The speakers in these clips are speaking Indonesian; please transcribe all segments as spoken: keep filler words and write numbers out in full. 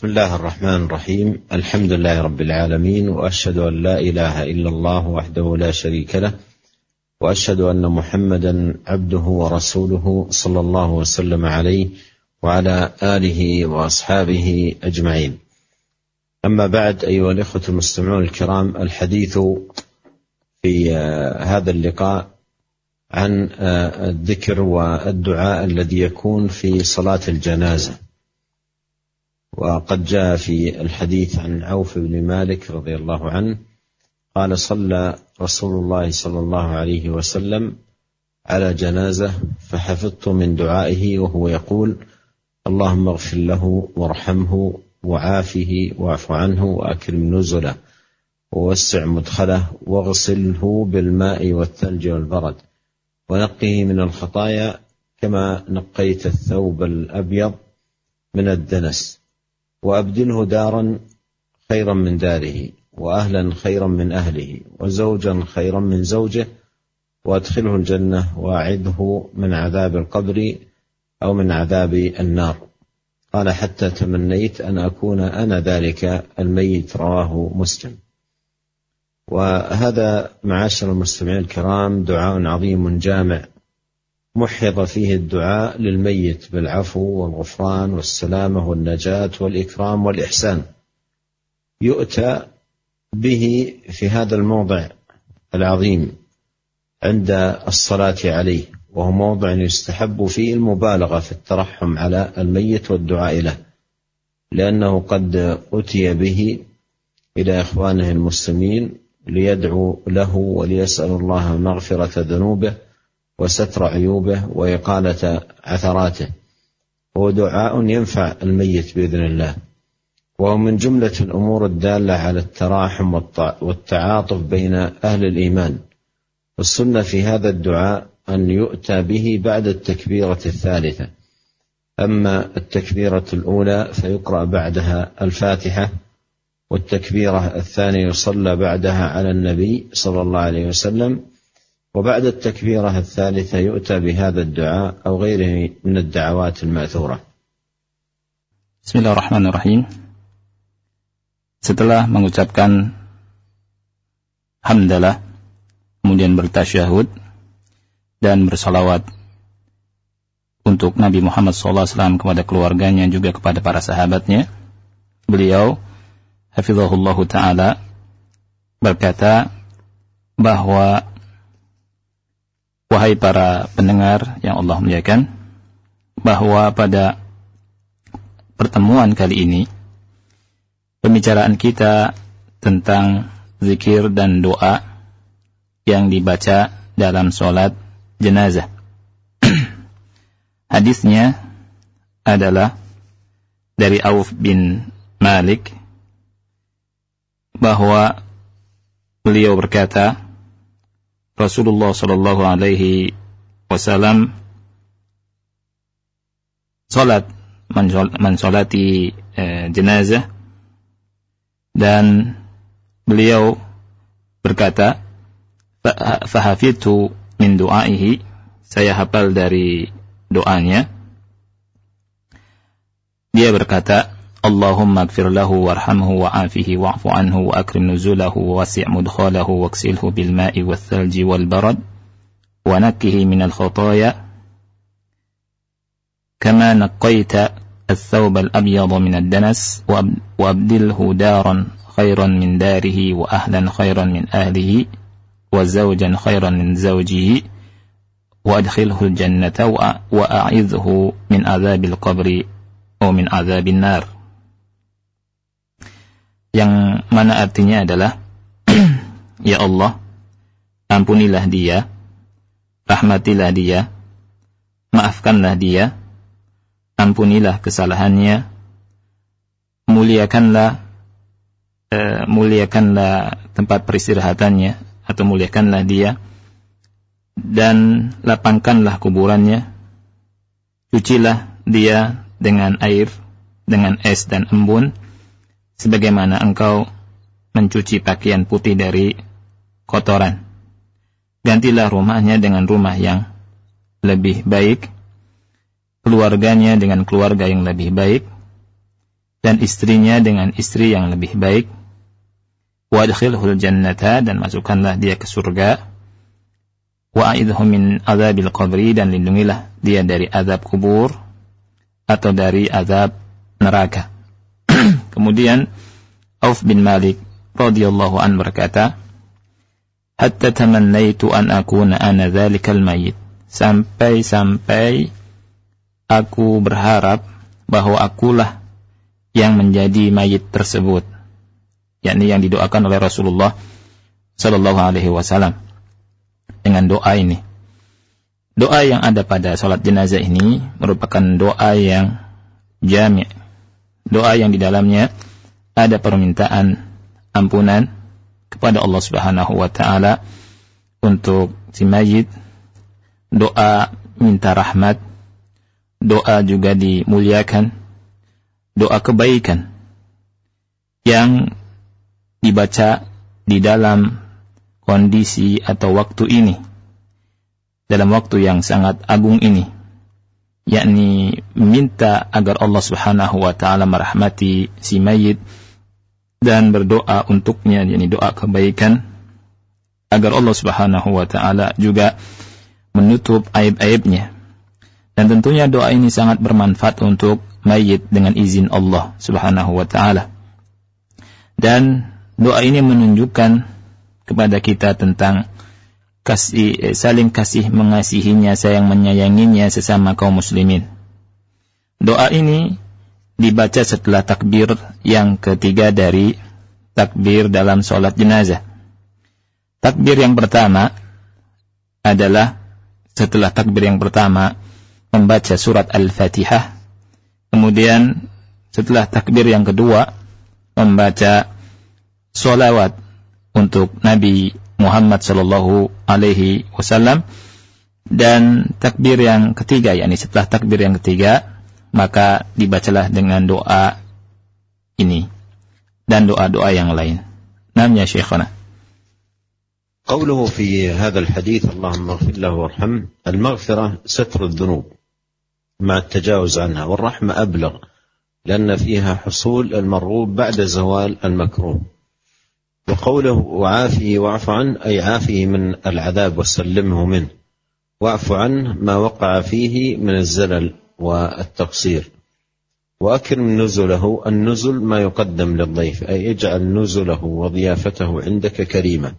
بسم الله الرحمن الرحيم. الحمد لله رب العالمين، وأشهد أن لا إله إلا الله وحده لا شريك له، وأشهد أن محمدا عبده ورسوله صلى الله وسلم عليه وعلى آله وأصحابه أجمعين. أما بعد، أيها الإخوة المستمعون الكرام، الحديث في هذا اللقاء عن الذكر والدعاء الذي يكون في صلاة الجنازة. وقد جاء في الحديث عن عوف بن مالك رضي الله عنه قال: صلى رسول الله صلى الله عليه وسلم على جنازة فحفظت من دعائه وهو يقول: اللهم اغفر له وارحمه وعافه واعف عنه وأكرم نزله ووسع مدخله واغسله بالماء والثلج والبرد ونقه من الخطايا كما نقيت الثوب الأبيض من الدنس، وأبدله دارا خيرا من داره، وأهلا خيرا من أهله، وزوجا خيرا من زوجه، وأدخله الجنة وأعذه من عذاب القبر أو من عذاب النار. قال: حتى تمنيت أن أكون أنا ذلك الميت. رواه مسلم. وهذا معاشر المستمعين الكرام دعاء عظيم جامع محض فيه الدعاء للميت بالعفو والغفران والسلامة والنجاة والإكرام والإحسان، يؤتى به في هذا الموضع العظيم عند الصلاة عليه، وهو موضع يستحب فيه المبالغة في الترحم على الميت والدعاء له، لأنه قد أتي به إلى إخوانه المسلمين ليدعو له وليسأل الله مغفرة ذنوبه وستر عيوبه وإقالة عثراته، هو دعاء ينفع الميت بإذن الله، وهو من جملة الأمور الدالة على التراحم والتعاطف بين أهل الإيمان. والسنة في هذا الدعاء أن يؤتى به بعد التكبيرة الثالثة، أما التكبيرة الأولى فيقرأ بعدها الفاتحة، والتكبيرة الثانية يصلى بعدها على النبي صلى الله عليه وسلم، وبعد التكبيرة الثالثة يؤتى بهذا الدعاء أو غيره من الدعوات المأثورة. Bismillahirrahmanirrahim. Setelah mengucapkan hamdalah, kemudian bertasyahud dan bersalawat untuk Nabi Muhammad shallallahu alaihi wasallam, kepada keluarganya juga kepada para sahabatnya, beliau hafizahullahu ta'ala berkata bahwa, wahai para pendengar yang Allah muliakan, bahwa pada pertemuan kali ini pembicaraan kita tentang zikir dan doa yang dibaca dalam sholat jenazah. Hadisnya adalah dari Auf bin Malik, bahwa beliau berkata, Rasulullah sallallahu alaihi wasallam salat mensolati eh, jenazah, dan beliau berkata, fahafidtu min du'aihi, saya hafal dari doanya. Dia berkata, Allahumma ighfir lahu warhamhu wa'afihi wa'fu anhu wa akrim nuzulahu wa wasi' mudkhalahu waksilhu bil ma'i wal thalji wal barad wa nakkihi min al khataya kama naqqaita al-thawb al-abyad min ad-danas wa abdilhu daran khairan min darihi wa ahlan khairan min ahlihi wa zawjan khairan min zawjihi wa adkhilhu al-jannata wa a'idhhu min adhabil qabri wa min adhabin nar. Yang mana artinya adalah, ya Allah, ampunilah dia, rahmatilah dia, maafkanlah dia, ampunilah kesalahannya, muliakanlah uh, muliakanlah tempat peristirahatannya, atau muliakanlah dia, dan lapangkanlah kuburannya, cucilah dia dengan air, dengan es dan embun, sebagaimana engkau mencuci pakaian putih dari kotoran. Gantilah rumahnya dengan rumah yang lebih baik, keluarganya dengan keluarga yang lebih baik, dan istrinya dengan istri yang lebih baik. Wa adkhilhul jannata, dan masukkanlah dia ke surga. Wa a'idhu min azabil qabri, dan lindungilah dia dari azab kubur atau dari azab neraka. Kemudian Auf bin Malik radhiyallahu an berkata, hatta tamannaitu an akuna ana dzalikal mayyit, sampai-sampai aku berharap bahwa akulah yang menjadi mayit tersebut, yakni yang didoakan oleh Rasulullah sallallahu alaihi wasallam dengan doa ini. Doa yang ada pada salat jenazah ini merupakan doa yang jami', doa yang di dalamnya ada permintaan ampunan kepada Allah Subhanahu wa taala untuk si mayit, doa minta rahmat, doa juga dimuliakan, doa kebaikan yang dibaca di dalam kondisi atau waktu ini, dalam waktu yang sangat agung ini, yakni minta agar Allah Subhanahu wa taala merahmati si mayit dan berdoa untuknya, yakni doa kebaikan, agar Allah Subhanahu wa taala juga menutup aib-aibnya. Dan tentunya doa ini sangat bermanfaat untuk mayit dengan izin Allah Subhanahu wa taala. Dan doa ini menunjukkan kepada kita tentang kasih, saling kasih mengasihinya, sayang menyayanginya sesama kaum muslimin. Doa ini dibaca setelah takbir yang ketiga dari takbir dalam sholat jenazah. Takbir yang pertama adalah setelah takbir yang pertama membaca surat Al-Fatihah. Kemudian setelah takbir yang kedua membaca sholawat untuk Nabi Muhammad sallallahu alaihi wasallam. Dan takbir yang ketiga, yakni setelah takbir yang ketiga, maka dibacalah dengan doa ini dan doa-doa yang lain. Naam ya Syekhana. قوله في هذا الحديث اللهم اغفر له وارحمه، المغفرة ستر الذنوب مع التجاوز عنها، والرحمة أبلغ لأن فيها حصول المرغوب بعد زوال المكروه. وقوله وعافه واعف عنه أي عافه من العذاب وسلمه منه، واعف عنه ما وقع فيه من الزلل والتقصير. وأكرم نزله، النزل ما يقدم للضيف، أي اجعل نزله وضيافته عندك كريما.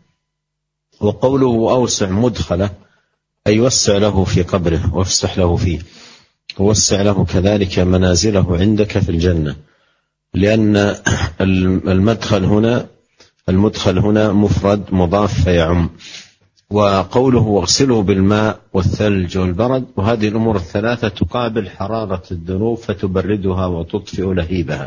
وقوله أوسع مدخله أي وسع له في قبره وافسح له فيه، ووسع له كذلك منازله عندك في الجنة، لأن المدخل هنا المدخل هنا مفرد مضاف فيعم. وقوله واغسله بالماء والثلج والبرد، وهذه الأمور الثلاثة تقابل حرارة الذنوب فتبردها وتطفئ لهيبها.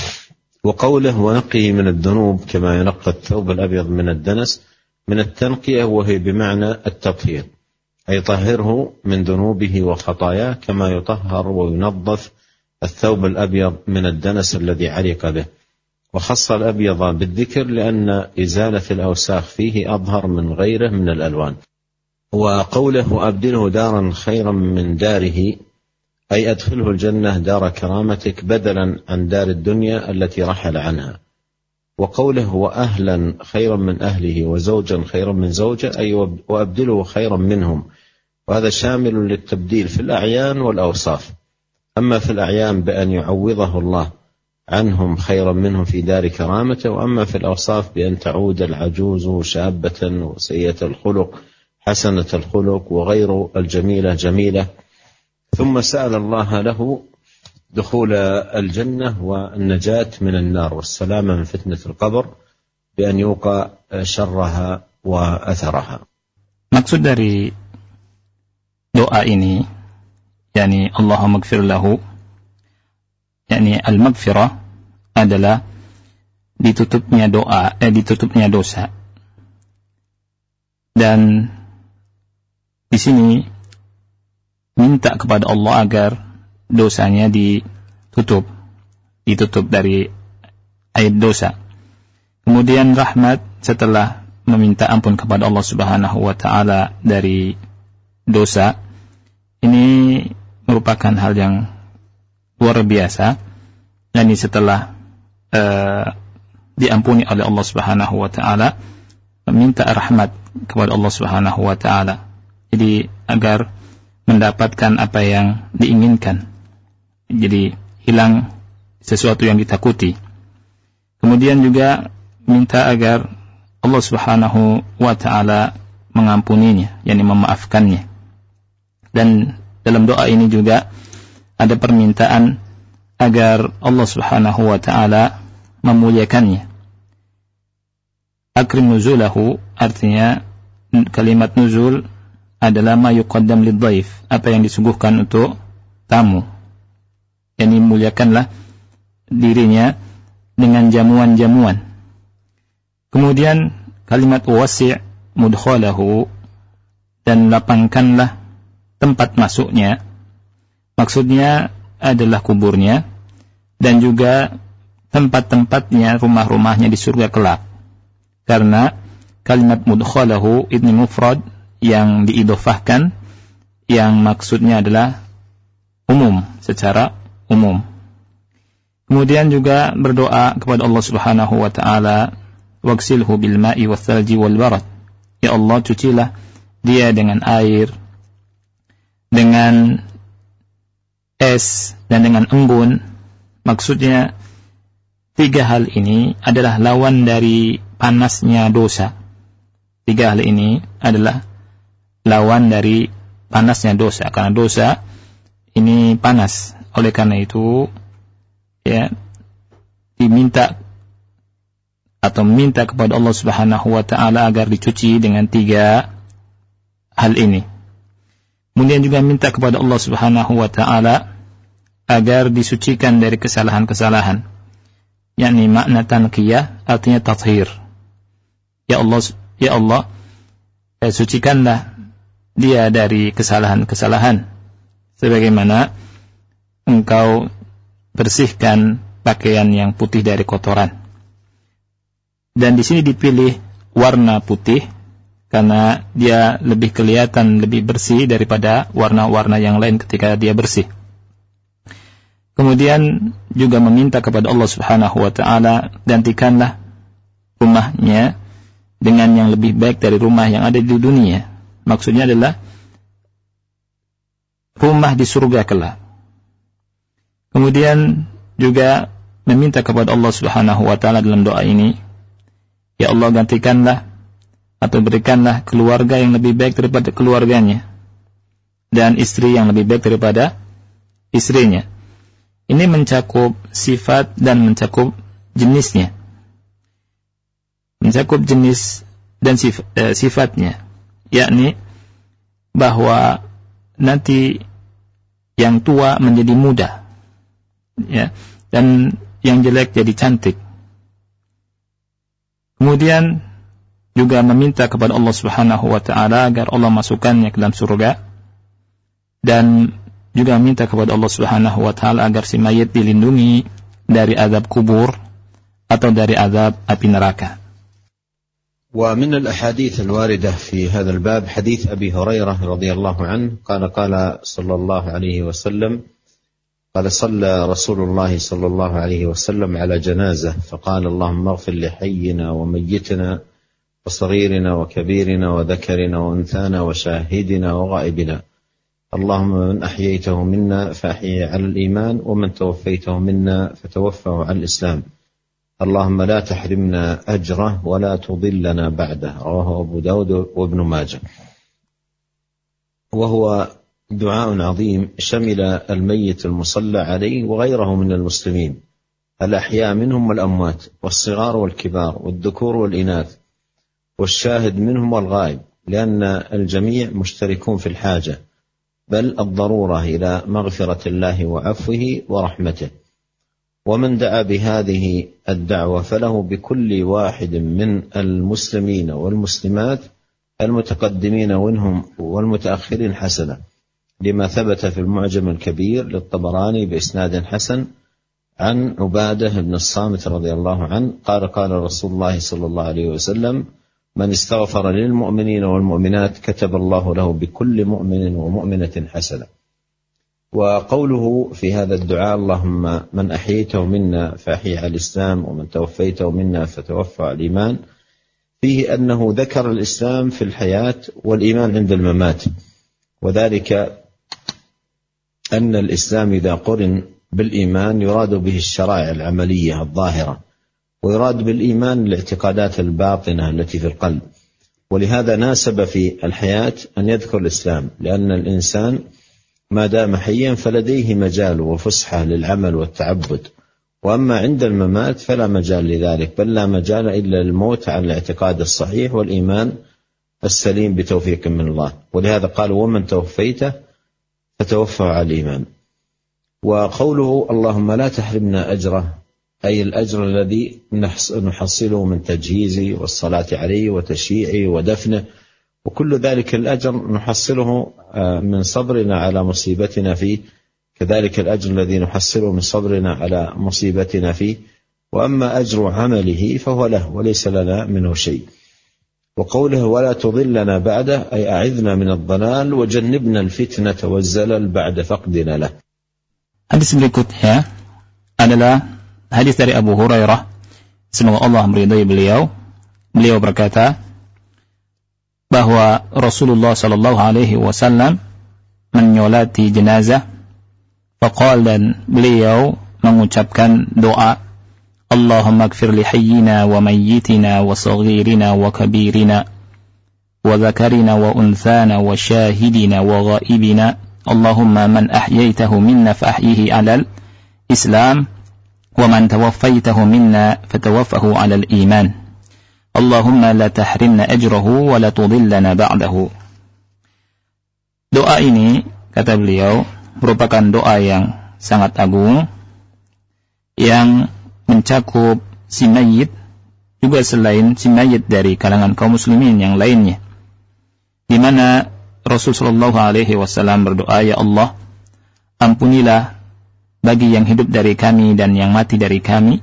وقوله ونقه من الذنوب كما ينقى الثوب الأبيض من الدنس، من التنقية وهي بمعنى التطهير، أي طهره من ذنوبه وخطاياه كما يطهر وينظف الثوب الأبيض من الدنس الذي علق به. وخص الأبيض بالذكر لأن إزالة الأوساخ فيه أظهر من غيره من الألوان. وقوله أبدله دارا خيرا من داره، أي أدخله الجنة دار كرامتك بدلا عن دار الدنيا التي رحل عنها. وقوله وأهلا خيرا من أهله وزوجا خيرا من زوجة، أي وأبدله خيرا منهم، وهذا شامل للتبديل في الأعيان والأوصاف. أما في الأعيان بأن يعوضه الله عنهم خيرا منهم في دار كرامته، وأما في الأوصاف بأن تعود العجوز شابة وسيئة الخلق حسنة الخلق وغير الجميلة جميلة. ثم سأل الله له دخول الجنة والنجاة من النار والسلامة من فتنة القبر بأن يوقى شرها وأثرها. Maksud dari doa ini, yakni Allahumma ighfir lahu, yakni al-maghfirah adalah ditutupnya doa, eh, ditutupnya dosa. Dan di sini minta kepada Allah agar dosanya ditutup, ditutup dari aib dosa. Kemudian rahmat setelah meminta ampun kepada Allah Subhanahu wa taala dari dosa. Ini merupakan hal yang luar biasa yakni setelah uh, diampuni oleh Allah Subhanahu wa taala, meminta rahmat kepada Allah Subhanahu wa taala. Jadi agar mendapatkan apa yang diinginkan. Jadi hilang sesuatu yang ditakuti. Kemudian juga minta agar Allah Subhanahu wa taala mengampuninya, yakni memaafkannya. Dan dalam doa ini juga ada permintaan agar Allah Subhanahu wa taala memuliakannya. Akrim nuzulahu, artinya kalimat nuzul adalah ma yuqaddam lidhaif, apa yang disuguhkan untuk tamu. Yani muliakanlah dirinya dengan jamuan-jamuan. Kemudian kalimat wasi' mudkhalahu, dan lapangkanlah tempat masuknya. Maksudnya adalah kuburnya dan juga tempat-tempatnya, rumah-rumahnya di surga kelak. Karena kalimat mudkhalahu ini mufrad yang diidhofahkan, yang maksudnya adalah umum, secara umum. Kemudian juga berdoa kepada Allah Subhanahu wa taala, wagsilhu bil ma'i wath-thalji wal barad. Ya Allah, cucilah dia dengan air, dengan es, dan dengan embun. Maksudnya tiga hal ini adalah lawan dari panasnya dosa. Tiga hal ini adalah lawan dari panasnya dosa, karena dosa ini panas. Oleh karena itu, ya, diminta atau meminta kepada Allah Subhanahu wa taala agar dicuci dengan tiga hal ini. Kemudian juga minta kepada Allah Subhanahu wa taala agar disucikan dari kesalahan-kesalahan. Yakni makna tanqiyah artinya tathhir. Ya Allah, ya Allah, eh, sucikanlah dia dari kesalahan-kesalahan sebagaimana engkau bersihkan pakaian yang putih dari kotoran. Dan di sini dipilih warna putih karena dia lebih kelihatan lebih bersih daripada warna-warna yang lain ketika dia bersih. Kemudian juga meminta kepada Allah Subhanahu wa taala, gantikanlah rumahnya dengan yang lebih baik dari rumah yang ada di dunia. Maksudnya adalah rumah di surga kelak. Kemudian juga meminta kepada Allah Subhanahu wa taala dalam doa ini, ya Allah, gantikanlah atau berikanlah keluarga yang lebih baik daripada keluarganya dan istri yang lebih baik daripada istrinya. Ini mencakup sifat dan mencakup jenisnya. Mencakup jenis dan sif, eh, sifatnya, yakni bahwa nanti yang tua menjadi muda, ya, dan yang jelek jadi cantik. Kemudian juga meminta kepada Allah Subhanahu wa taala agar Allah masukkannya ke dalam surga, dan juga meminta kepada Allah Subhanahu wa taala agar si mayit dilindungi dari azab kubur atau dari azab api neraka. ومن الأحاديث الواردة في هذا الباب حديث أبي هريرة رضي الله عنه قال قال صلى الله عليه وسلم قال صلى رسول الله صلى الله عليه وسلم على جنازة فقال اللهم اغفر لحينا وميتنا وصغيرنا وكبيرنا وذكرنا وأنثانا وشاهدنا وغائبنا اللهم من أحييته منا فأحيي على الإيمان ومن توفيته منا فتوفه على الإسلام اللهم لا تحرمنا أجره ولا تضلنا بعده. رواه أبو داود وابن ماجه. وهو دعاء عظيم شمل الميت المصلى عليه وغيره من المسلمين الأحياء منهم والأموات والصغار والكبار والذكور والإناث والشاهد منهم والغائب لأن الجميع مشتركون في الحاجة بل الضرورة إلى مغفرة الله وعفوه ورحمته. ومن دعا بهذه الدعوة فله بكل واحد من المسلمين والمسلمات المتقدمين منهم والمتأخرين حسنة لما ثبت في المعجم الكبير للطبراني بإسناد حسن عن عبادة بن الصامت رضي الله عنه قال قال رسول الله صلى الله عليه وسلم من استغفر للمؤمنين والمؤمنات كتب الله له بكل مؤمن ومؤمنة حسنة. وقوله في هذا الدعاء اللهم من أحييته منا فأحيه على الإسلام ومن توفيته منا فتوفى على الإيمان، فيه أنه ذكر الإسلام في الحياة والإيمان عند الممات، وذلك أن الإسلام إذا قرن بالإيمان يراد به الشرائع العملية الظاهرة، ويراد بالإيمان الاعتقادات الباطنة التي في القلب. ولهذا ناسب في الحياة أن يذكر الإسلام، لأن الإنسان ما دام حيا فلديه مجال وفسحة للعمل والتعبد، وأما عند الممات فلا مجال لذلك، بل لا مجال إلا الموت على الاعتقاد الصحيح والإيمان السليم بتوفيق من الله. ولهذا قال ومن توفيته فتوفى على الإيمان. وقوله اللهم لا تحرمنا أجره، أي الأجر الذي نحصله من تجهيزه والصلاة عليه وتشييعه ودفنه، وكل ذلك الأجر نحصله من صبرنا على مصيبتنا فيه، كذلك الأجر الذي نحصله من صبرنا على مصيبتنا فيه. وأما أجر عمله فهو له وليس لنا منه شيء. وقوله ولا تضلنا بعده، أي أعذنا من الضلال وجنبنا الفتنة والزلل بعد فقدنا له. Hadis berikutnya adalah hadis dari Abu Hurairah, semoga Allah meridai beliau. Beliau berkata bahwa Rasulullah sallallahu alaihi wasallam menyolati jenazah, faqal, dan beliau mengucapkan doa, Allahumma ighfir li hayyina wa mayyitina wa saghirina wa kabirina wa dhakarina wa unthana wa shahidina wa ghaibina, Allahumma man ahyaitahu minna fa ahyihi 'alal Islam wa man tawaffaytahu minna fatawaffahu 'alal iman, Allahumma la tahrimna ajrahu wa la tudillana ba'dahu. Doa ini, kata beliau, merupakan doa yang sangat agung yang mencakup si mayit juga selain si mayit dari kalangan kaum muslimin yang lainnya, di mana Rasul sallallahu alaihi wasallam berdoa, ya Allah, ampunilah bagi yang hidup dari kami dan yang mati dari kami,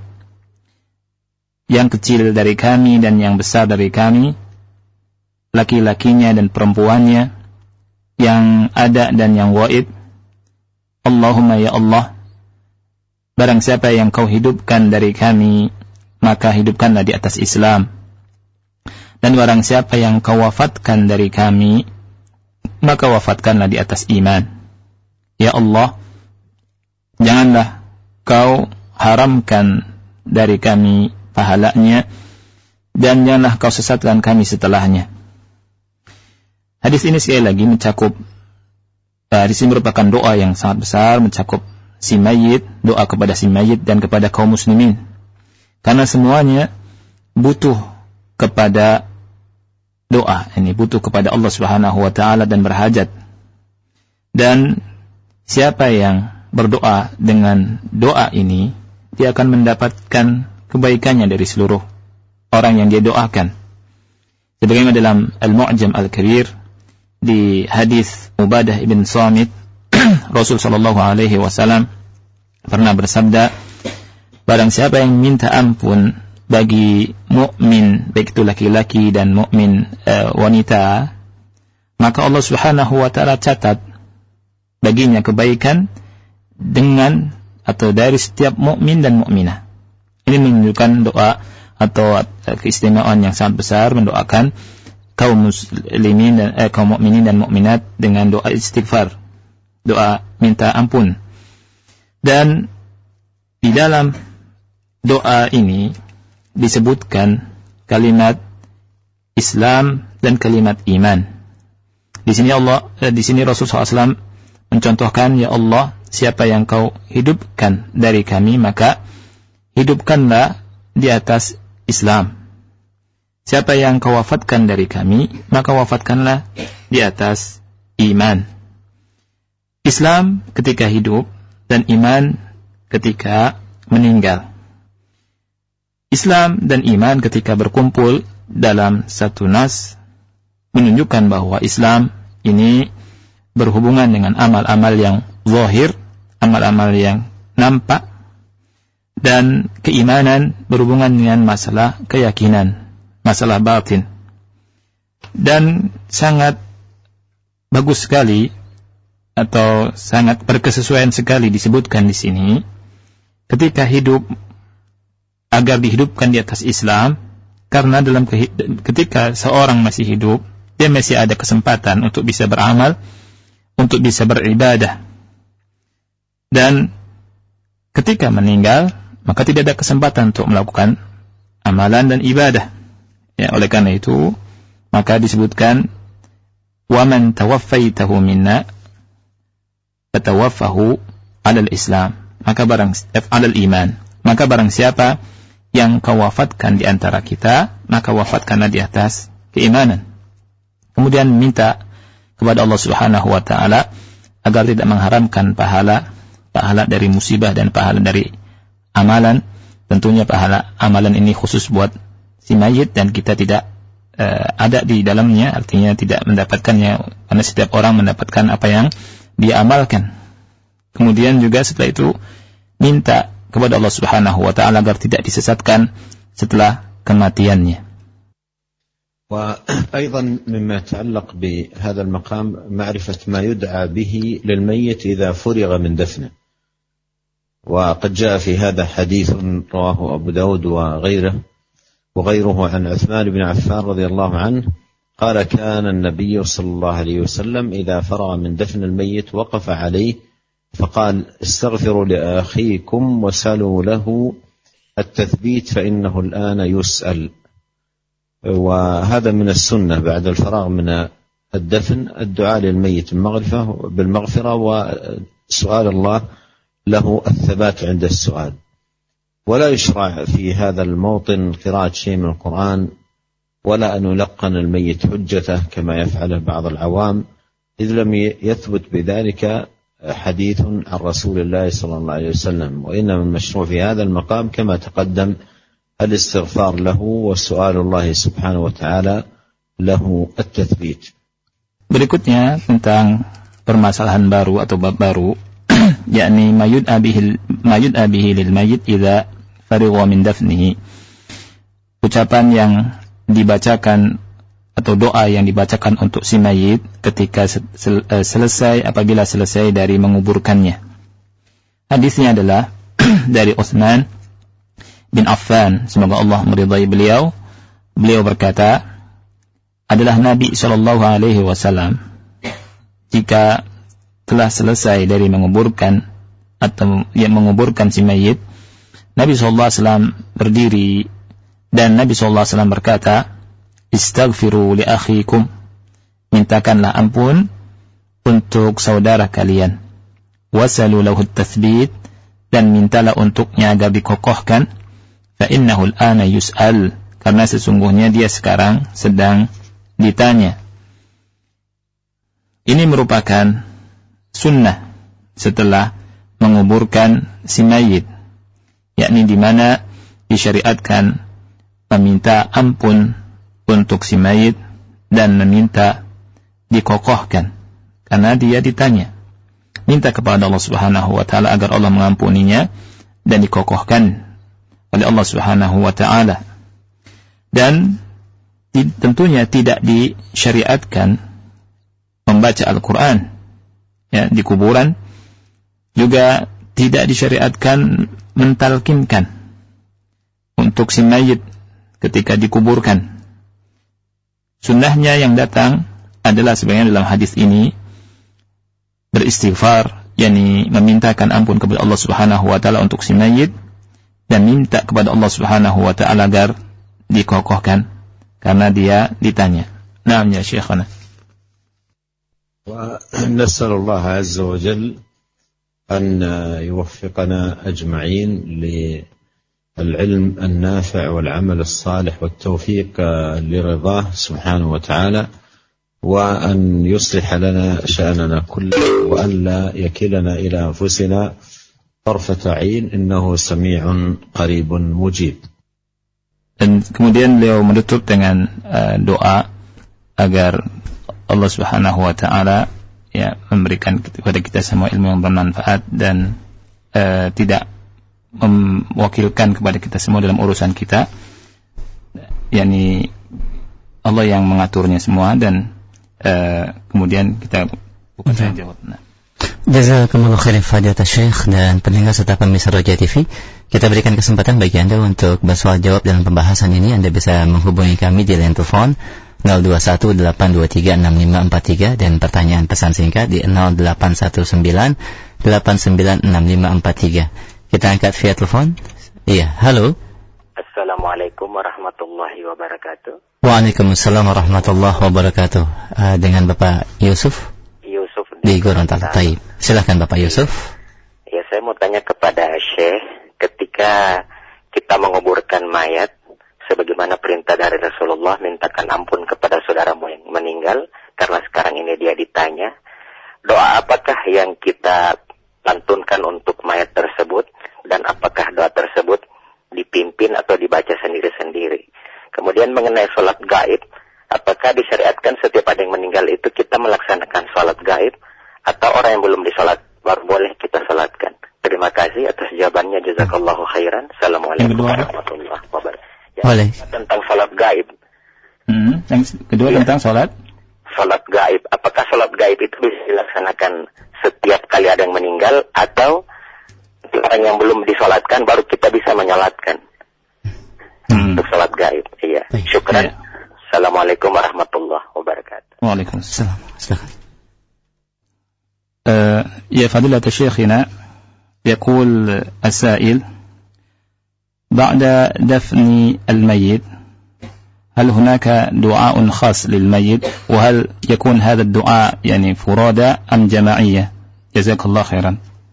yang kecil dari kami dan yang besar dari kami, laki-lakinya dan perempuannya, yang ada dan yang gaib. Allahumma ya Allah, barang siapa yang kau hidupkan dari kami, maka hidupkanlah di atas Islam. Dan barang siapa yang kau wafatkan dari kami, maka wafatkanlah di atas iman. Ya Allah, janganlah kau haramkan dari kami pahalanya, dan janganlah kau sesatkan kami setelahnya. Hadis ini sekali lagi mencakup, hadis ini merupakan doa yang sangat besar, mencakup si mayit, doa kepada si mayit dan kepada kaum muslimin. Karena semuanya butuh kepada doa, ini butuh kepada Allah Subhanahu wa taala dan berhajat. Dan siapa yang berdoa dengan doa ini, dia akan mendapatkan kebaikannya dari seluruh orang yang dia doakan. Sebagaimana dalam Al-Mu'jam Al-Kabir di hadis Ubadah ibn Samit, Rasul sallallahu alaihi wasallam pernah bersabda, barang siapa yang minta ampun bagi mukmin, baik itu laki-laki dan mukmin uh, wanita, maka Allah Subhanahu wa taala catat baginya kebaikan dengan atau dari setiap mukmin dan mukminah. Ini menunjukkan doa atau keistimewaan yang sangat besar mendoakan kaum muslimin dan eh, kaum mukminin dan mukminat dengan doa istighfar, doa minta ampun. Dan di dalam doa ini disebutkan kalimat Islam dan kalimat iman. Di sini Allah, eh, di sini Rasulullah shallallahu alaihi wasallam mencontohkan, ya Allah, siapa yang kau hidupkan dari kami, maka hidupkanlah di atas Islam. Siapa yang kau wafatkan dari kami, maka wafatkanlah di atas iman. Islam ketika hidup dan iman ketika meninggal. Islam dan iman ketika berkumpul dalam satu nas menunjukkan bahwa Islam ini berhubungan dengan amal-amal yang zahir, amal-amal yang nampak, dan keimanan berhubungan dengan masalah keyakinan, masalah batin. Dan sangat bagus sekali atau sangat berkesesuaian sekali disebutkan di sini ketika hidup agar dihidupkan di atas Islam, karena dalam ketika seorang masih hidup dia masih ada kesempatan untuk bisa beramal, untuk bisa beribadah, dan ketika meninggal maka tidak ada kesempatan untuk melakukan amalan dan ibadah. Ya, oleh karena itu maka disebutkan وَمَنْ تَوَفَّيْتَهُ مِنَّا فَتَوَفَّهُ عَلَى الْإِسْلَامِ maka barang عَلَى الْإِيمَانِ maka barang siapa yang kau wafatkan di antara kita, maka wafatkanlah di atas keimanan. Kemudian minta kepada Allah Subhanahu wa taala agar tidak mengharamkan pahala pahala dari musibah dan pahala dari amalan. Tentunya pahala amalan ini khusus buat si mayit dan kita tidak uh, ada di dalamnya, artinya tidak mendapatkannya, karena setiap orang mendapatkan apa yang dia amalkan. Kemudian juga setelah itu minta kepada Allah Subhanahu wa taala agar tidak disesatkan setelah kematiannya. وأيضا مما يتعلق بهذا المقام معرفة ما يدعى به للميت إذا فرغ من دفنه. وقد جاء في هذا حديث رواه أبو داود وغيره وغيره عن عثمان بن عفان رضي الله عنه قال كان النبي صلى الله عليه وسلم إذا فرغ من دفن الميت وقف عليه فقال استغفروا لأخيكم وسألوا له التثبيت فإنه الآن يسأل. وهذا من السنة بعد الفراغ من الدفن الدعاء للميت بالمغفرة وسؤال الله له الثبات عند السؤال. ولا يشرع في هذا الموطن قراءة شيء من القرآن ولا أن يلقن الميت حجته كما يفعله بعض العوام، إذ لم يثبت بذلك حديث عن رسول الله صلى الله عليه وسلم. وإنما المشروع في هذا المقام كما تقدم الاستغفار له وسؤال الله سبحانه وتعالى له التثبيت. Berikutnya tentang permasalahan baru atau bab baru, yakni mayud abihi mayud abihi lil mayyit idza farigha min dafnihi. Ucapan yang dibacakan atau doa yang dibacakan untuk si mayit ketika selesai apabila selesai dari menguburkannya. Hadisnya adalah dari Utsman bin Affan, semoga Allah meridai beliau. Beliau berkata, adalah Nabi sallallahu alaihi wasallam jika telah selesai dari menguburkan atau yang menguburkan si mayit, Nabi sallallahu alaihi wasallam berdiri dan Nabi sallallahu alaihi wasallam berkata, istaghfiru li akhikum, mintakanlah ampun untuk saudara kalian, wasalu lahu tathbit, dan mintalah untuknya agar dikokohkan, fa innahu al-ana yus'al, karena sesungguhnya dia sekarang sedang ditanya. Ini merupakan sunnah setelah menguburkan si mayit, yakni di mana disyariatkan meminta ampun untuk si mayit dan meminta dikokohkan karena dia ditanya. Minta kepada Allah Subhanahu wa taala agar Allah mengampuninya dan dikokohkan oleh Allah Subhanahu wa taala. Dan tentunya tidak disyariatkan membaca Al-Qur'an ya di kuburan, juga tidak disyariatkan mentalkinkan untuk si mayit ketika dikuburkan. Sunnahnya yang datang adalah sebenarnya dalam hadis ini beristighfar, yakni memintakan ampun kepada Allah Subhanahu wa taala untuk si mayit dan minta kepada Allah Subhanahu wa taala agar dikokohkan karena dia ditanya. Naam ya Syekhana. Wa nas'alullah azza wa jalla an yuwaffiqana ajma'in li العلم النافع والعمل الصالح والتوفيق لرضاه سبحانه وتعالى، وأن يصلح لنا شأننا كله وأن لا يكلنا إلى أنفسنا طرفة عين إنه سميع قريب مجيب. Dan kemudian beliau menutup dengan uh, doa agar Allah Subhanahu wa taala ya memberikan kepada kita semua ilmu yang bermanfaat dan uh, tidak mewakilkan kepada kita semua dalam urusan kita, yakni Allah yang mengaturnya semua, dan uh, kemudian kita bukan saya jawab. Nah. Jazakumullah khairan fadilatul Syekh dan pendengar serta pemirsa Roja T V. Kita berikan kesempatan bagi Anda untuk bersoal jawab dalam pembahasan ini. Anda bisa menghubungi kami di line telepon nol dua satu delapan dua tiga enam lima empat tiga dan pertanyaan pesan singkat di nol delapan satu sembilan delapan sembilan enam lima empat tiga. Kita angkat via telepon. Iya, halo. Assalamualaikum warahmatullahi wabarakatuh. Waalaikumsalam warahmatullahi wabarakatuh. Uh, dengan Bapak Yusuf. Yusuf di Gorontalo. Taib. Silakan Bapak Yusuf. Ya, saya mau tanya kepada Syekh, ketika kita menguburkan mayat, sebagaimana perintah dari Rasulullah, mintakan ampun kepada saudaramu yang meninggal, karena sekarang ini dia ditanya, doa apakah yang kita lantunkan untuk mayat tersebut, dan apakah doa tersebut dipimpin atau dibaca sendiri-sendiri. Kemudian mengenai sholat gaib, apakah disyariatkan setiap ada yang meninggal itu kita melaksanakan sholat gaib, atau orang yang belum disolat baru boleh kita sholatkan? Terima kasih atas jawabannya. Jazakallahu khairan. Assalamualaikum warahmatullahi wabarakatuh. Ya, tentang sholat gaib. Hmm, yang kedua ya, tentang sholat? Sholat gaib. Apakah sholat gaib itu bisa dilaksanakan setiap kali ada yang meninggal, atau orang yang belum disolatkan baru kita bisa menyolatkan hmm. untuk sholat gaib? Iya. Syukran. Ya. Assalamualaikum warahmatullahi wabarakatuh. Waalaikumsalam. Silakan. Uh, يا فضيلة شيخنا، يقول السائل: بعد دفن الميت هل هناك دعاء خاص للميت، وهل يكون هذا الدعاء يعني فرادى أم جماعية؟ جزاك الله خيرا.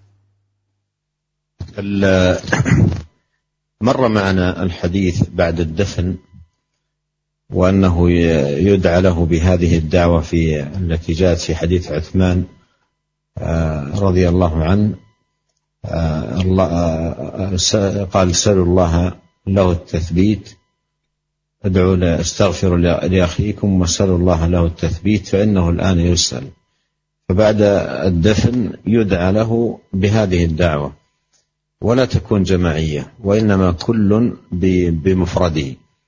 مر معنا الحديث بعد الدفن وأنه يدعى له بهذه الدعوة في التي جاءت في حديث عثمان رضي الله عنه. الله قال: سألوا الله له التثبيت، ادعوا استغفروا لأخيكم وسألوا الله له التثبيت فإنه الآن يسأل. فبعد الدفن يدعى له بهذه الدعوة، ولا تكون جماعية، وإنما كل بمفرده.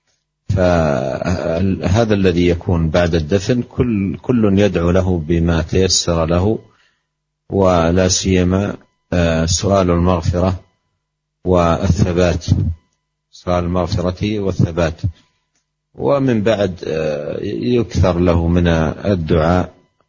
فهذا الذي يكون بعد الدفن كل كل يدعو له بما تيسر له، ولا سيما سؤال المغفرة والثبات، سؤال المغفرة والثبات. ومن بعد يكثر له من الدعاء،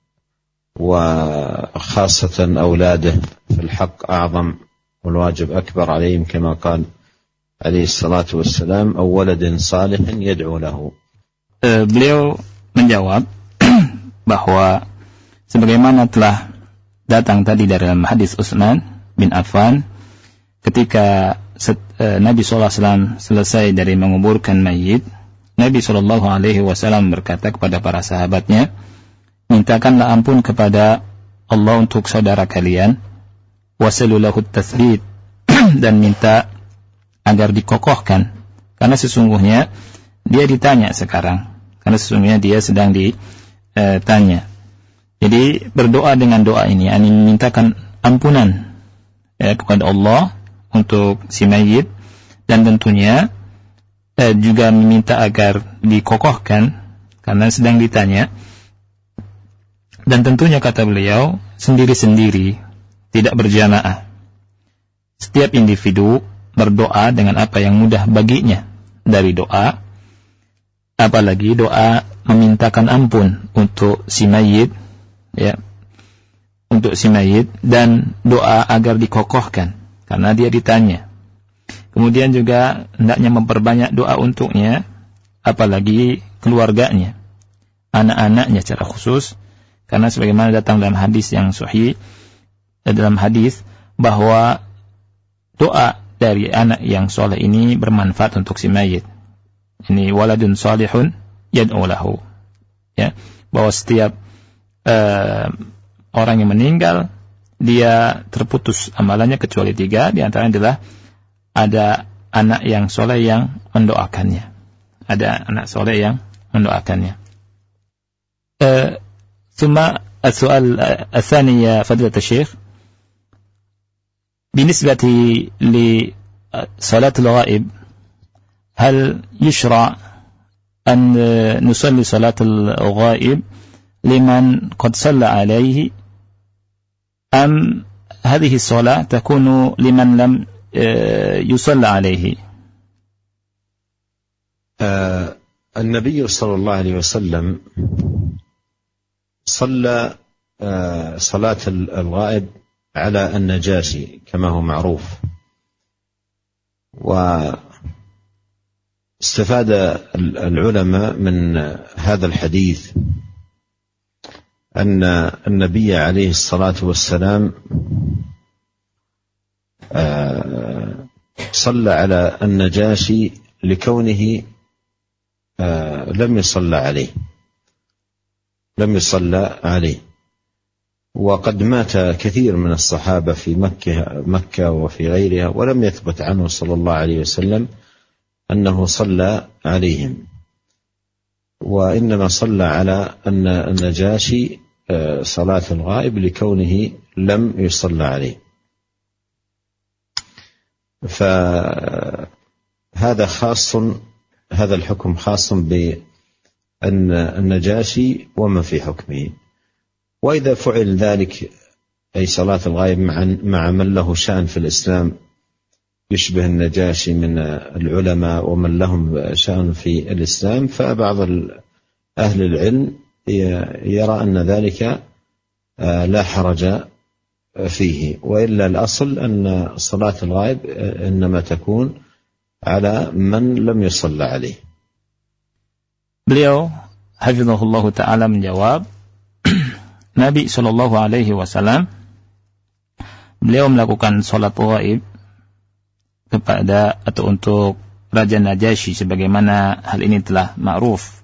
وخاصة أولاده في الحق أعظم والواجب أكبر عليهم، كما قال عليه الصلاة والسلام: أو ولد صالح يدعو له. Beliau menjawab bahwa sebagaimana telah datang tadi dari dalam hadis Utsman bin Affan, ketika Nabi shallallahu alaihi wasallam selesai dari menguburkan mayit, Nabi shallallahu alaihi wasallam berkata kepada para sahabatnya, mintakanlah ampun kepada Allah untuk saudara kalian, wasalu lahu tatsbit, dan minta agar dikokohkan, karena sesungguhnya dia ditanya sekarang, karena sesungguhnya dia sedang ditanya. Jadi berdoa dengan doa ini, yani memintakan ampunan ya, kepada Allah untuk si mayit, dan tentunya eh, juga meminta agar dikokohkan karena sedang ditanya. Dan tentunya kata beliau sendiri-sendiri, tidak berjamaah. Setiap individu berdoa dengan apa yang mudah baginya dari doa, apalagi doa memintakan ampun untuk si mayit, ya, untuk si mayit, dan doa agar dikokohkan karena dia ditanya. Kemudian juga hendaknya memperbanyak doa untuknya, apalagi keluarganya, anak-anaknya secara khusus, karena sebagaimana datang dalam hadis yang sahih, dalam hadis bahwa doa dari anak yang soleh ini bermanfaat untuk si mayit. Ini waladun salihun yad'u lahu, ya, bahwa setiap Uh, orang yang meninggal dia terputus amalannya kecuali tiga, di antaranya adalah ada anak yang soleh yang mendoakannya, ada anak soleh yang mendoakannya. ثم السؤال الثاني يا فضيلة الشيخ، بالنسبة لصلاة الغائب هل يشرع أن نصلي صلاة الغائب لمن قد صلى عليه أم هذه الصلاة تكون لمن لم يصلى عليه؟ آه النبي صلى الله عليه وسلم صلى آه صلاة الغائب على النجاشي كما هو معروف، واستفاد العلماء من هذا الحديث أن النبي عليه الصلاة والسلام صلى على النجاشي لكونه لم يصلى عليه لم يصلى عليه وقد مات كثير من الصحابة في مكة مكة وفي غيرها، ولم يثبت عنه صلى الله عليه وسلم أنه صلى عليهم، وإنما صلى على أن النجاشي صلاة الغائب لكونه لم يصلى عليه. فهذا خاص، هذا الحكم خاص بأن النجاشي وما في حكمه. وإذا فعل ذلك أي صلاة الغائب مع مع من له شأن في الإسلام يشبه النجاشي من العلماء ومن لهم شأن في الإسلام، فبعض أهل العلم يرى أن ذلك لا حرج فيه، وإلا الأصل أن صلاة الغائب إنما تكون على من لم يصلى عليه. Beliau hafizahullah ta'ala menjawab, Nabi shallallahu alaihi wasallam beliau melakukan salat ghaib kepada atau untuk Raja Najasyi sebagaimana hal ini telah ma'ruf,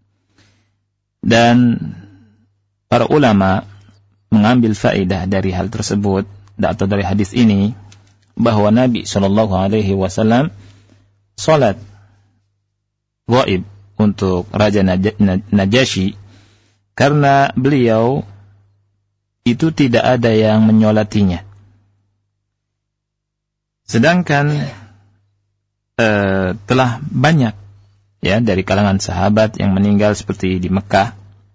dan para ulama mengambil faedah dari hal tersebut atau dari hadis ini bahwa Nabi shallallahu alaihi wasallam salat ghaib untuk Raja Najasyi karena beliau itu tidak ada yang menyolatinya. Sedangkan eh, telah banyak ya dari kalangan sahabat yang meninggal seperti di Mekah,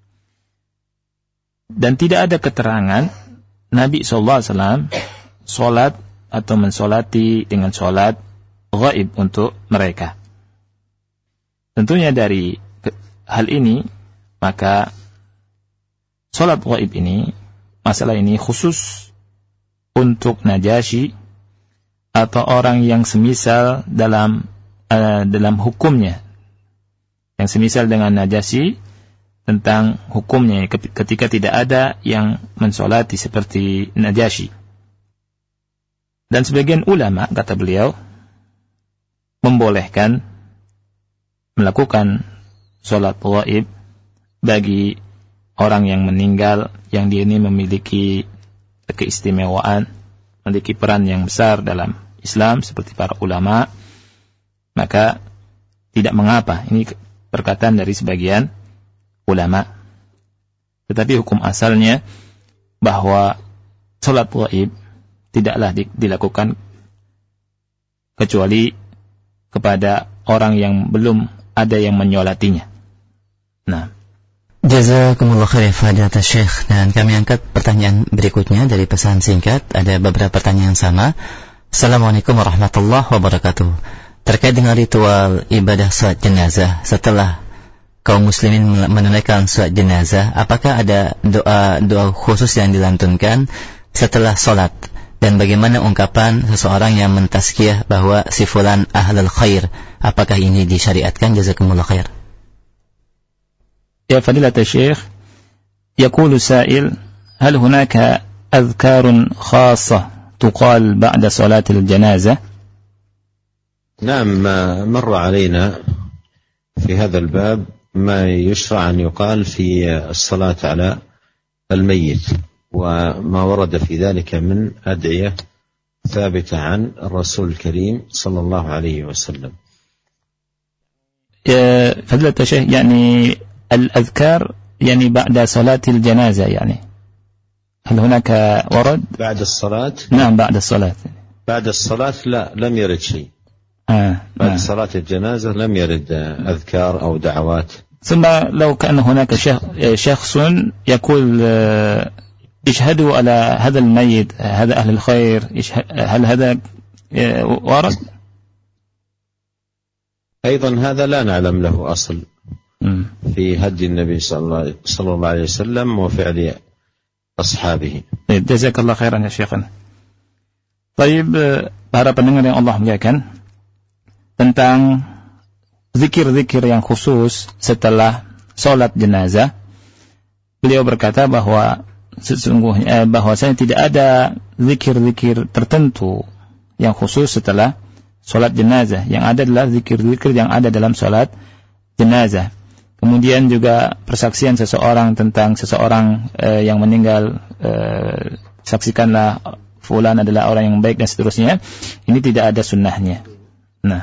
dan tidak ada keterangan Nabi shallallahu alaihi wasallam sholat atau mensolati dengan sholat ghaib untuk mereka. Tentunya dari hal ini maka sholat ghaib ini, masalah ini khusus untuk Najasyi atau orang yang semisal dalam uh, dalam hukumnya, yang semisal dengan Najasyi tentang hukumnya ketika tidak ada yang mensolati seperti Najasyi. Dan sebagian ulama, kata beliau, membolehkan melakukan sholat ghaib bagi orang yang meninggal yang dia ini memiliki keistimewaan, memiliki peran yang besar dalam Islam seperti para ulama, maka tidak mengapa. Ini perkataan dari sebagian ulama. Tetapi hukum asalnya bahwa sholat ghaib tidaklah dilakukan kecuali kepada orang yang belum ada yang menyolatinya. Nah, Jazakumullah khair fadilatul Syekh. Dan kami angkat pertanyaan berikutnya dari pesan singkat. Ada beberapa pertanyaan sama. Assalamualaikum warahmatullahi wabarakatuh. Terkait dengan ritual ibadah salat jenazah setelah kaum muslimin menunaikan salat jenazah, apakah ada doa doa khusus yang dilantunkan setelah salat? Dan bagaimana ungkapan seseorang yang mentazkiyah bahwa si fulan ahlul khair? Apakah ini disyariatkan? Jazakumullah khair. يا فضيلة الشيخ، يقول سائل: هل هناك أذكار خاصة تقال بعد صلاة الجنازة؟ نعم، مر علينا في هذا الباب ما يشرع أن يقال في الصلاة على الميت، وما ورد في ذلك من أدعية ثابتة عن الرسول الكريم صلى الله عليه وسلم. يا فضيلة الشيخ، يعني الأذكار يعني بعد صلاة الجنازة، يعني هل هناك ورد بعد الصلاة؟ نعم، بعد الصلاة. بعد الصلاة لا، لم يرد شيء. آه. بعد آه. صلاة الجنازة لم يرد أذكار أو دعوات. ثم لو كان هناك شخص يقول يشهدوا على هذا الميت هذا أهل الخير، هل هذا وارد؟ أيضا هذا لا نعلم له أصل في هدي النبي صلى الله عليه وسلم وفعل أصحابه. جزاك الله خيرا يا شيخنا. Baik, para pendengar yang Allah muliakan, tentang zikir-zikir yang khusus setelah sholat jenazah, beliau berkata bahwa sesungguhnya bahwasanya tidak ada zikir-zikir tertentu yang khusus setelah sholat jenazah. Yang ada adalah zikir-zikir yang ada dalam sholat jenazah. Kemudian juga persaksian seseorang tentang seseorang eh, yang meninggal, eh, saksikanlah fulan adalah orang yang baik dan seterusnya. Ini tidak ada sunnahnya. Nah.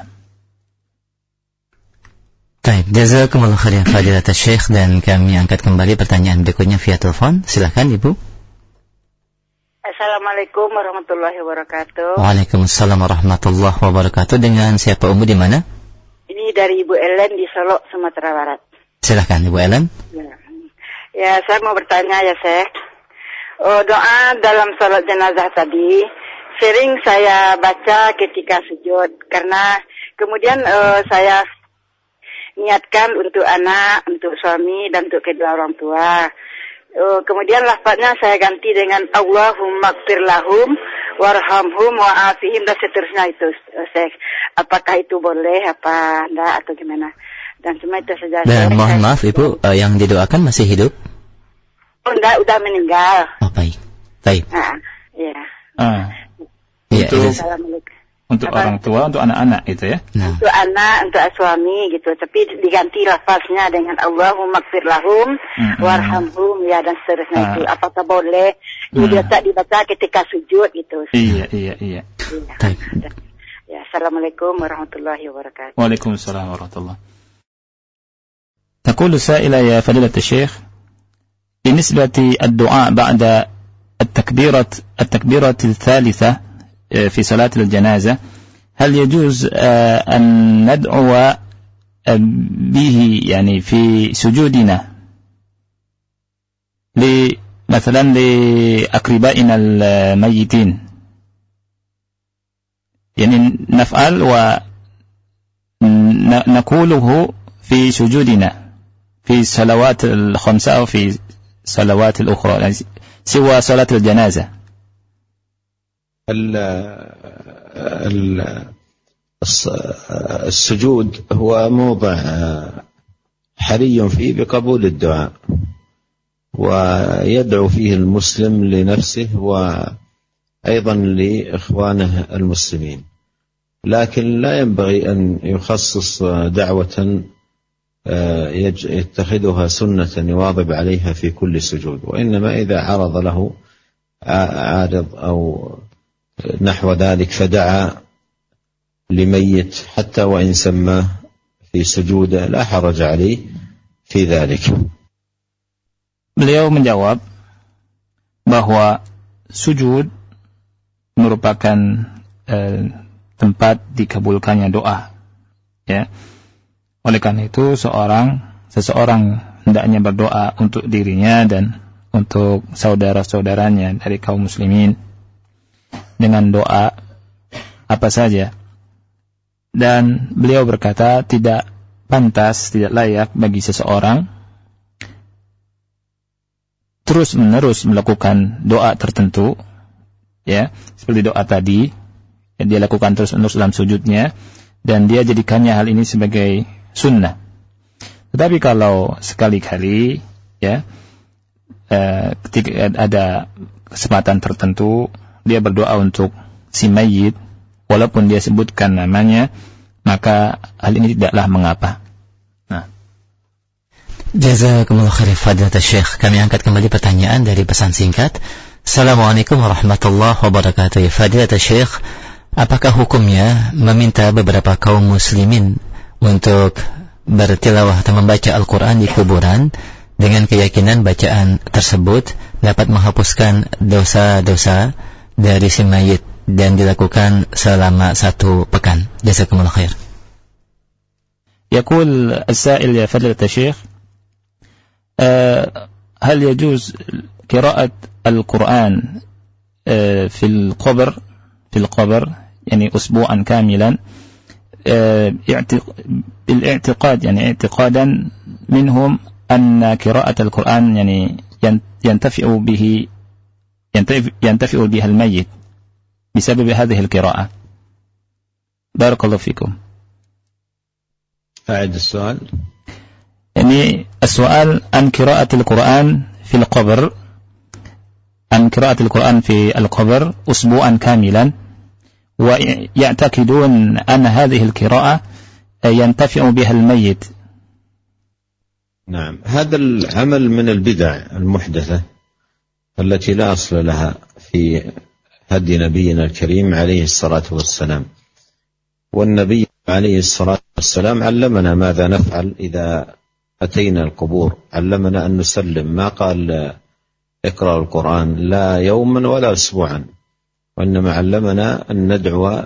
Baik, jazakumullah khairan fadilatul Syekh, dan kami angkat kembali pertanyaan berikutnya via telepon. Silakan Ibu. Assalamualaikum warahmatullahi wabarakatuh. Waalaikumsalam warahmatullahi wabarakatuh. Dengan siapa Ummu, di mana? Ini dari Ibu Ellen di Solo, Sumatera Barat. Silakan Ibu Ellen. Ya, ya saya mau bertanya ya Syekh. Oh, doa dalam salat jenazah tadi sering saya baca ketika sujud, karena kemudian uh, saya niatkan untuk anak, untuk suami, dan untuk kedua orang tua. Uh, kemudian lafaznya saya ganti dengan Allahumma ighfir lahum warhamhum wa'afihim dan seterusnya itu, uh, Syekh. Apakah itu boleh apa enggak atau gimana? Dan semua itu saja. Dan mohon maaf Ibu, uh, yang didoakan masih hidup? Oh, enggak, udah meninggal. Oh, baik. Baik. Nah, iya. Ah. Ya, untuk Assalamualaikum. Untuk Apa? orang tua, untuk anak-anak itu ya. Nah. Untuk anak, untuk suami gitu. Tapi diganti lafaznya dengan Allahumma ighfir lahum mm-hmm. warhamhum ya dan seterusnya ah. itu. Apakah boleh dibaca mm. dibaca ketika sujud gitu? Iya, iya, iya. Baik. Ya, Assalamualaikum warahmatullahi wabarakatuh. Waalaikumsalam warahmatullahi wabarakatuh. تقول السائلة يا فضيلة الشيخ، بالنسبة الدعاء بعد التكبيرة التكبيرة الثالثة في صلاة الجنازة، هل يجوز أن ندعو به يعني في سجودنا مثلا لأقربائنا الميتين، يعني نفعل ونقوله في سجودنا في الصلوات الخمسة أو في الصلوات الأخرى سوى صلاة الجنازة؟ السجود هو موضع حري فيه بقبول الدعاء، ويدعو فيه المسلم لنفسه وأيضا لإخوانه المسلمين، لكن لا ينبغي أن يخصص دعوة يتخذها سنة يواظب عليها في كل سجود، وإنما إذا عرض له عارض أو نحو ذلك فدعا لميت حتى وإن سماه في سجوده لا حرج عليه في ذلك. Beliau menjawab bahwa sujud merupakan eh, tempat dikabulkannya doa, ya. Oleh karena itu seorang seseorang hendaknya berdoa untuk dirinya dan untuk saudara-saudaranya dari kaum muslimin dengan doa apa saja. Dan beliau berkata tidak pantas, tidak layak bagi seseorang terus-menerus melakukan doa tertentu, ya, seperti doa tadi yang dia lakukan terus-menerus dalam sujudnya, dan dia jadikannya hal ini sebagai sunnah. Tetapi kalau sekali-kali, ya, eh, ketika ada kesempatan tertentu dia berdoa untuk si mayit, walaupun dia sebutkan namanya, maka hal ini tidaklah mengapa. Nah. Jazakumullah khairan fadilatul Syekh. Kami angkat kembali pertanyaan dari pesan singkat. Assalamualaikum warahmatullahi wabarakatuh. Ya fadilatul Syekh, apakah hukumnya meminta beberapa kaum muslimin untuk bertilawah atau membaca Al-Quran di kuburan dengan keyakinan bacaan tersebut dapat menghapuskan dosa-dosa dari si mayit dan dilakukan selama satu pekan? Jazakumullah khair. يقول السائل يا فضيلة الشيخ، هل يجوز قراءة القرآن في القبر في القبر يعني أسبوعا كاملا بالاعتقاد يعني اعتقادا منهم أن قراءة القرآن يعني ينتفع به ينتفع بها الميت بسبب هذه القراءة. بارك الله فيكم. أعد السؤال. يعني السؤال عن قراءة القرآن في القبر عن قراءة القرآن في القبر أسبوعا كاملا ويعتقدون أن هذه القراءة ينتفع بها الميت. نعم، هذا العمل من البدع المحدثة التي لا أصل لها في هدي نبينا الكريم عليه الصلاة والسلام. والنبي عليه الصلاة والسلام علمنا ماذا نفعل إذا أتينا القبور، علمنا أن نسلم، ما قال اقرأ القرآن لا يوما ولا أسبوعا، وإنما علمنا أن ندعو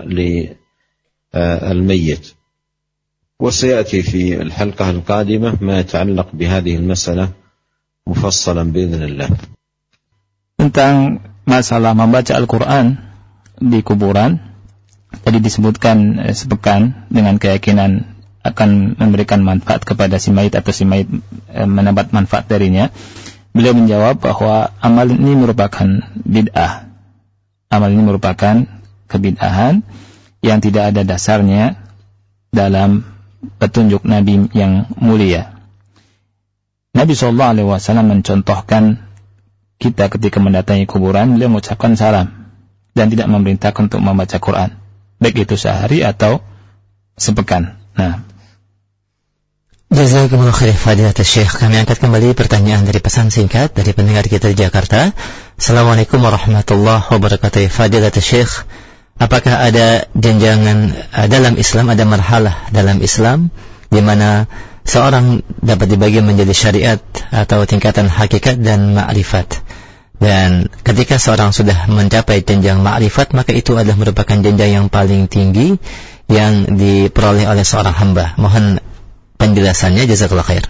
للميت. وسيأتي في الحلقة القادمة ما يتعلق بهذه المسألة مفصلا بإذن الله. Tentang masalah membaca Al-Quran di kuburan, tadi disebutkan eh, sepekan dengan keyakinan akan memberikan manfaat kepada si mayit atau si mayit eh, mendapat manfaat darinya. Beliau menjawab bahwa amal ini merupakan bid'ah. Amal ini merupakan kebid'ahan yang tidak ada dasarnya dalam petunjuk Nabi yang mulia. Nabi shallallahu alaihi wasallam mencontohkan kita ketika mendatangi kuburan, beliau mengucapkan salam dan tidak memerintahkan untuk membaca Quran, baik itu sehari atau sepekan. Nah, Jazakumullah khair fadilat Syekh. Kami angkat kembali pertanyaan dari pesan singkat dari pendengar kita di Jakarta. Assalamualaikum warahmatullahi wabarakatuh. Fadilat Syekh, apakah ada jenjangan uh, dalam Islam, ada marhalah dalam Islam di mana seorang dapat dibagi menjadi syariat atau tingkatan hakikat dan ma'rifat? Dan ketika seorang sudah mencapai jenjang ma'rifat, maka itu adalah merupakan jenjang yang paling tinggi yang diperoleh oleh seorang hamba. Mohon penjelasannya, jazakallah khair.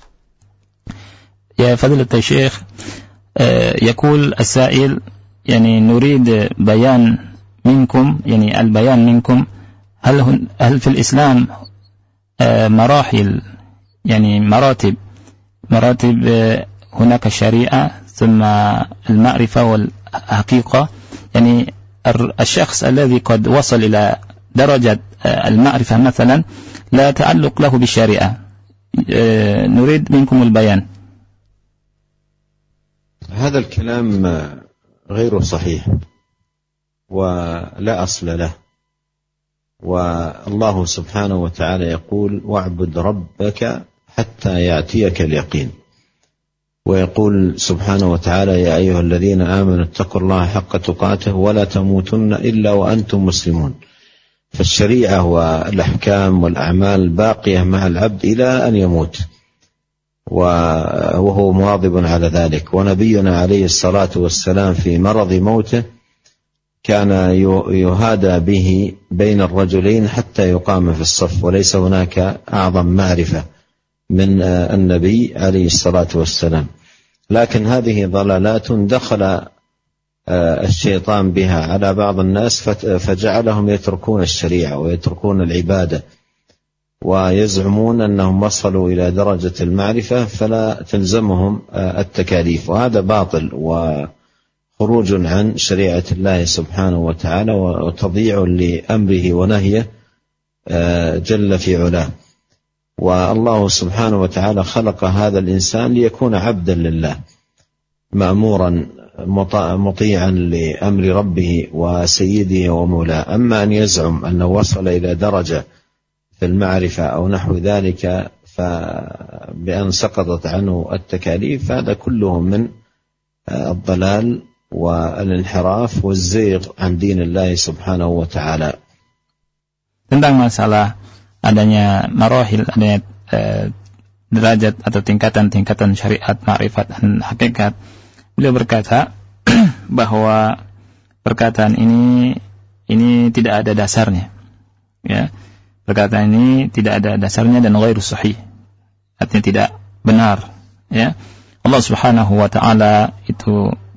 Ya fadilat Syekh, يقول السائل يعني نريد بيان منكم يعني البيان منكم هل هل في الإسلام مراحل يعني مراتب مراتب هناك الشريعة ثم المعرفة والحقيقة، يعني الشخص الذي قد وصل إلى درجة المعرفة مثلا لا تعلق له بالشريعة، نريد منكم البيان. هذا الكلام غير صحيح ولا أصل له، والله سبحانه وتعالى يقول واعبد ربك حتى يأتيك اليقين، ويقول سبحانه وتعالى يا أيها الذين آمنوا اتقوا الله حق تقاته ولا تموتن إلا وأنتم مسلمون. فالشريعة والأحكام والأعمال باقية مع العبد إلى أن يموت وهو مواظب على ذلك. ونبينا عليه الصلاة والسلام في مرض موته كان يهادى به بين الرجلين حتى يقام في الصف، وليس هناك أعظم معرفة من النبي عليه الصلاة والسلام. لكن هذه ضلالات دخل الشيطان بها على بعض الناس فجعلهم يتركون الشريعة ويتركون العبادة ويزعمون أنهم وصلوا إلى درجة المعرفة فلا تلزمهم التكاليف، وهذا باطل وخروج عن شريعة الله سبحانه وتعالى وتضييع لأمره ونهيه جل في علاه. والله سبحانه وتعالى خلق هذا الإنسان ليكون عبدا لله مأمورا مطيعا لأمر ربه وسيده ومولاه. أما أن يزعم أنه وصل إلى درجة في المعرفة أو نحو ذلك فبأن سقطت عنه التكاليف، هذا كله من الضلال والانحراف والزيغ عن دين الله سبحانه وتعالى. Tentang masalah adanya marahil, adanya eh, derajat atau tingkatan-tingkatan syariat, ma'rifat dan hakikat, beliau berkata bahwa perkataan ini ini tidak ada dasarnya, ya. Perkataan ini tidak ada dasarnya dan ghairu sahih, artinya tidak benar, ya. Allah Subhanahu wa taala itu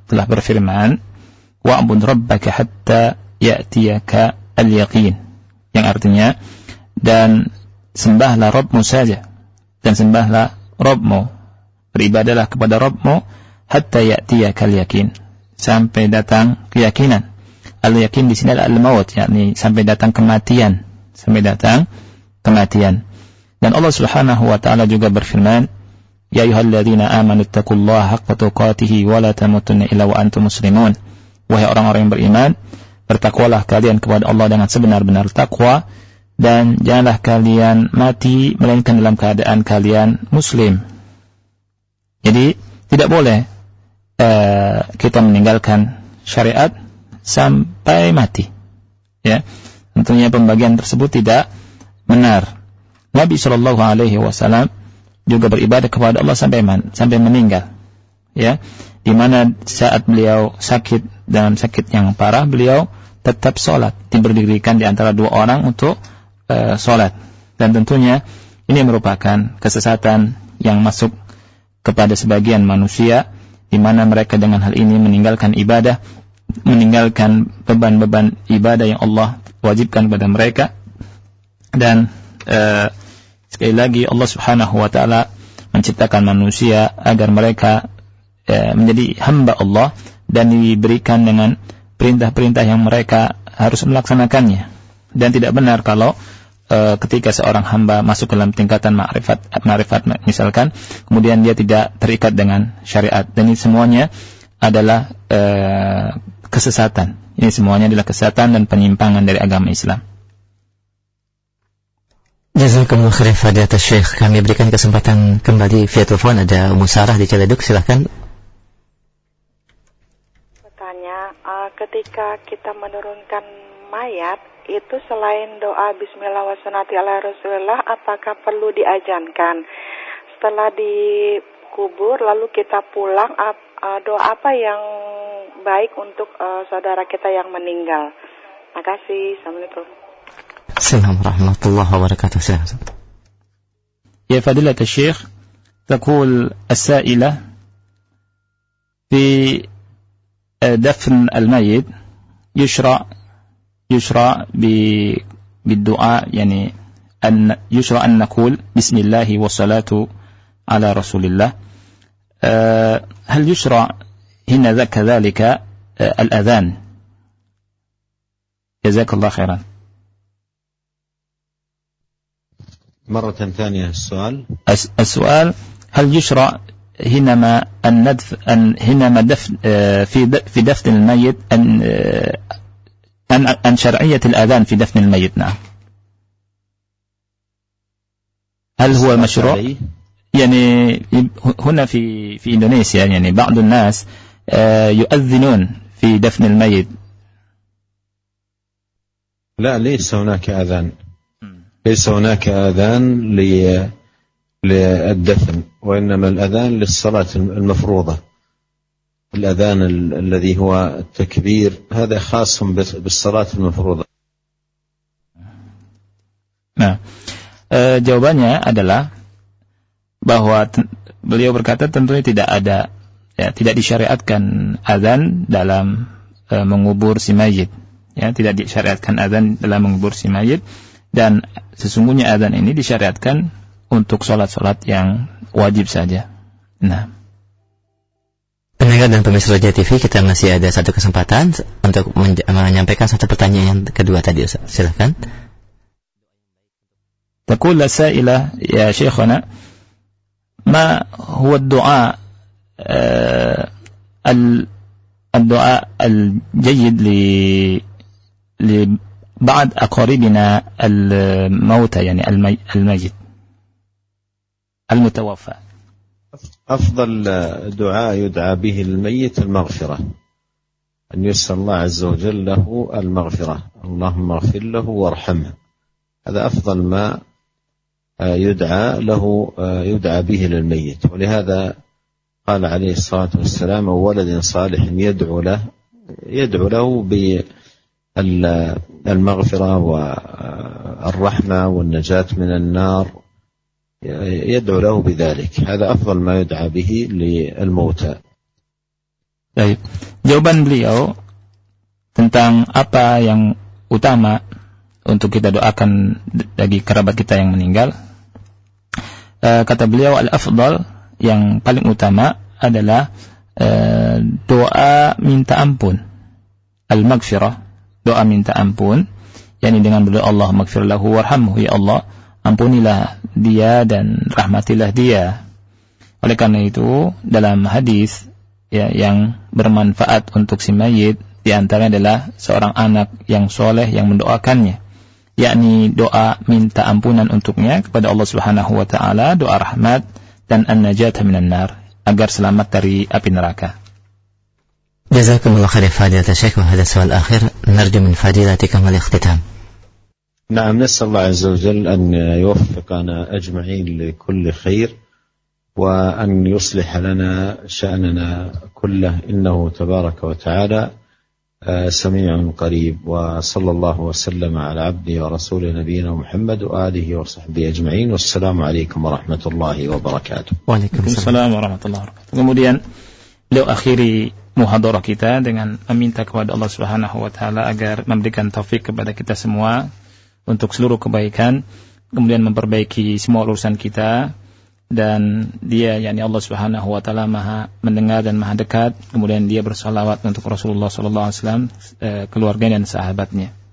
telah berfirman, wa'bud rabbaka hatta ya'tiyaka al-yaqin, yang artinya, dan sembahlah Rabbmu saja, dan sembahlah Rabbmu, beribadalah kepada Rabbmu hatta ya'tiyaka al-yaqin, sampai datang keyakinan. Al-yaqin di sini adalah al-maut, yakni sampai datang kematian, sampai datang kematian. Dan Allah Subhanahu wa taala juga berfirman, ya ayyuhalladzina amanu taqullaha haqqa tuqatih wa la tamutunna illa wa antum muslimun. Wahai orang-orang yang beriman, bertakwalah kalian kepada Allah dengan sebenar-benar takwa, dan janganlah kalian mati melainkan dalam keadaan kalian muslim. Jadi tidak boleh uh, kita meninggalkan syariat sampai mati. Ya, tentunya pembagian tersebut tidak benar. Nabi Shallallahu Alaihi Wasallam juga beribadah kepada Allah sampai man, sampai meninggal. Ya, di mana saat beliau sakit dan sakit yang parah, beliau tetap sholat, diberdirikan di antara dua orang untuk uh, sholat. Dan tentunya ini merupakan kesesatan yang masuk kepada sebagian manusia, di mana mereka dengan hal ini meninggalkan ibadah, meninggalkan beban-beban ibadah yang Allah wajibkan kepada mereka. Dan uh, sekali lagi Allah Subhanahu wa taala menciptakan manusia agar mereka uh, menjadi hamba Allah dan diberikan dengan perintah-perintah yang mereka harus melaksanakannya. Dan tidak benar kalau uh, ketika seorang hamba masuk dalam tingkatan ma'rifat, ma'rifat misalkan, kemudian dia tidak terikat dengan syariat. Dan ini semuanya adalah uh, kesesatan. Ini semuanya adalah kesesatan dan penyimpangan dari agama Islam. Jazakumullah khairan fadilatul Syekh. Kami berikan kesempatan kembali via telepon. Ada Ummu Sarah di Ciledug, silakan. Bertanya, uh, ketika kita menurunkan mayat, itu selain doa Bismillah wa salatu ala Rasulillah, apakah perlu diajankan? Setelah dikubur lalu kita pulang, uh, doa apa yang baik untuk uh, saudara kita yang meninggal? Makasih. Assalamualaikum. Assalamualaikum warahmatullahi wabarakatuh. يا فضيلة الشيخ، تقول السائلة في دفن الميت يشرع يشرع بالدعاء، يعني أن يشرع أن نقول بسم الله والصلاة على رسول الله. هل يشرع هنا كذلك الأذان؟ جزاك الله خيرا. مرة ثانية السؤال. السؤال، هل يشرع حينما الندف أن حينما دفن في في دفن الميت أن أن أن شرعية الأذان في دفن الميت؟ نعم. هل هو مشروع؟ يعني هنا في في إندونيسيا يعني بعض الناس يؤذنون في دفن الميت. لا، ليس هناك أذان. ليس هناك أذان للدفن، وإنما الأذان للصلاة المفروضة. الأذان الذي هو التكبير هذا خاص بالصلاة المفروضة. Nah, e, jawabannya adalah bahwa t- beliau berkata tentunya tidak ada, ya, tidak disyariatkan azan dalam e, mengubur si mayit. Ya, tidak disyariatkan azan dalam mengubur si mayit. Dan sesungguhnya azan ini disyariatkan untuk sholat-sholat yang wajib saja. Nah, pendengar dan pemirsa Roja T V, kita masih ada satu kesempatan untuk men- menyampaikan satu pertanyaan yang kedua tadi, Ustaz. Silakan. تقول السائلة يا شيخنا، ما هو الدعاء الدعاء الجيد ل لبعض أقاربنا الموتى، يعني الميت المتوفى؟ أفضل دعاء يدعى به الميت المغفرة، أن يسأل الله عز وجل له المغفرة، اللهم اغفر له وارحمه. هذا أفضل ما يدعى له يدعى به للميت. ولهذا قال عليه الصلاة والسلام: ولد صالح يدعو له يدعو له بالمغفرة والرحمة والنجاة من النار، يدعو له بذلك. هذا أفضل ما يدعى به للموتى. Baik. Jawaban beliau tentang apa yang utama untuk kita doakan bagi kerabat kita yang meninggal. E, kata beliau, al-afdal, yang paling utama adalah e, doa minta ampun. Al-maghfirah, doa minta ampun, yakni dengan berdoa Allah maghfir lahu warhamhu, ya Allah ampunilah dia dan rahmatilah dia. Oleh karena itu dalam hadis ya, yang bermanfaat untuk si mayit di antaranya adalah seorang anak yang soleh yang mendoakannya, yakni doa minta ampunan untuknya kepada Allah Subhanahu wa taala, doa rahmat dan an-najat minan nar, agar selamat dari api neraka. Jazakumullah khair fadilat Syekh, wa hadha su'al akhir narju min fadilatikum al-ikhtitam. نعم، نسأل الله عز وجل أن يوفقنا أجمعين لكل خير وأن يصلح لنا شأننا كله، إنه تبارك وتعالى سميع قريب. وصلى الله وسلم على عبده ورسوله نبينا محمد وآله وصحبه أجمعين، والسلام عليكم ورحمة الله وبركاته. Waalaikumsalam warahmatullahi wabarakatuh. Kemudian beliau akhiri muhadarah kita dengan meminta kepada Allah Subhanahu wa taala agar memberikan taufik kepada kita semua untuk seluruh kebaikan, kemudian memperbaiki semua urusan kita, dan dia yakni Allah Subhanahu wa taala Maha mendengar dan Maha dekat. Kemudian dia bersalawat untuk Rasulullah sallallahu alaihi wasallam, keluarganya dan sahabatnya.